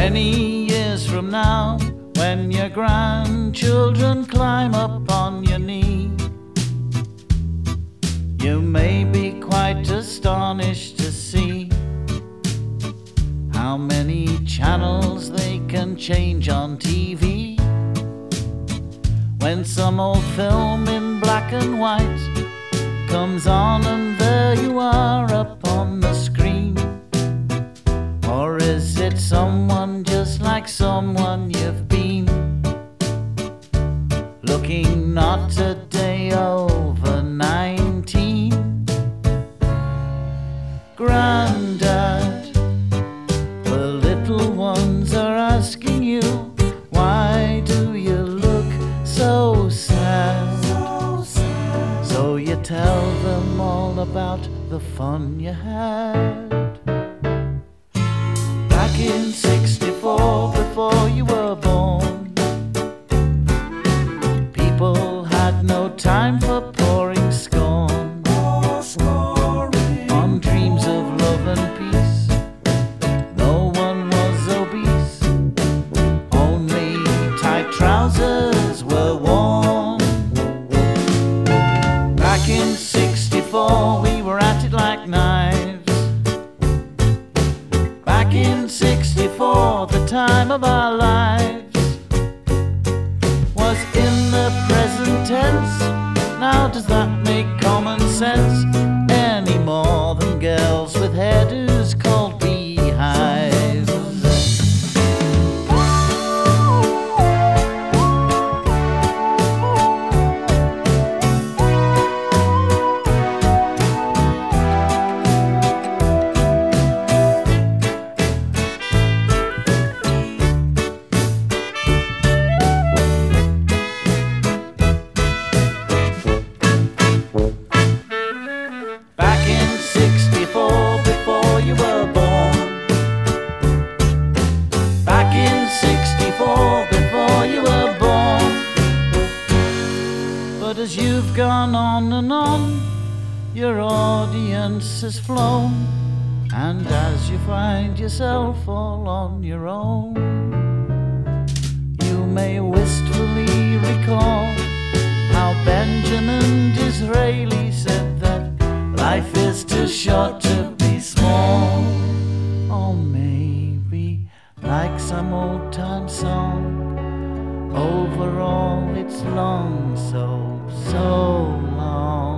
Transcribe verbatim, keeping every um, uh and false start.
Many years from now, when your grandchildren climb up on your knee, you may be quite astonished to see how many channels they can change on T V. When some old film in black and white comes on and there you are up on the screen. Or is it someone just like someone you've been? Looking not a day over nineteen. Grandad, the little ones are asking you, why do you look so sad? So sad. So you tell them all about the fun you had. Back in sixty-four, before you were born, people had no time for pouring scorn on dreams of love and peace. No one was obese, only tight trousers were worn. Back in sixty-four, we were at it like knives. Back in sixty-four, the time of our lives was in the present tense. Now does that make common sense any more than girls with hairdos called beehives? You were born. Back in sixty-four, before you were born. But as you've gone on and on, your audience has flown, and as you find yourself all on your own, you may wistfully recall how Benjamin Disraeli said that life is too short to be small. Or maybe, like some old time song, overall it's long, so, so long.